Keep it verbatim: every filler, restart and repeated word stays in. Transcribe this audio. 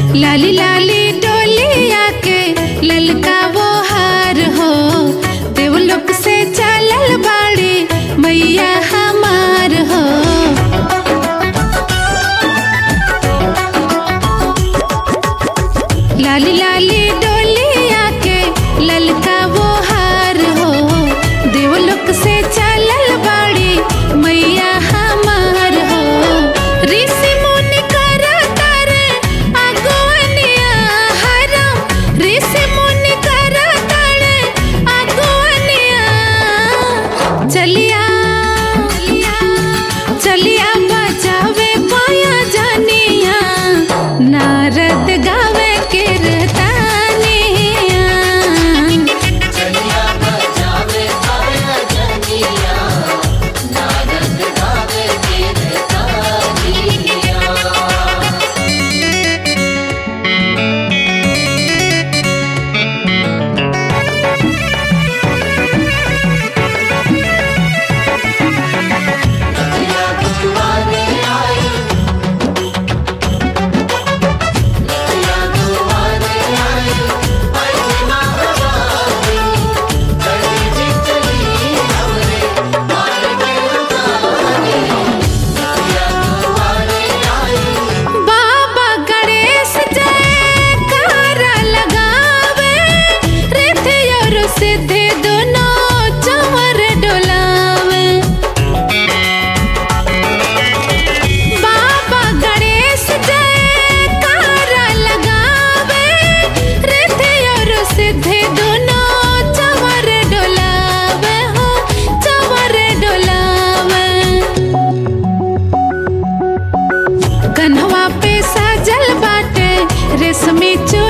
लाली लाली डोलिया के ललका वो हार हो, देवलोक से चलल बाड़ी मैया हमार हो। लाली लाली डोलिया के ललका वो हार हो, देवलोक से चलल बाड़ी मैया हमार हो। ऋषि मुनि करता रे अगुवनिया हरम, ऋषि मुनि करता रे अगुवनिया। चलिया चलिया बजावे पाया जनिया, नारद गावे कन्हवा पे सजल बाटे रेशमी चूड़ी।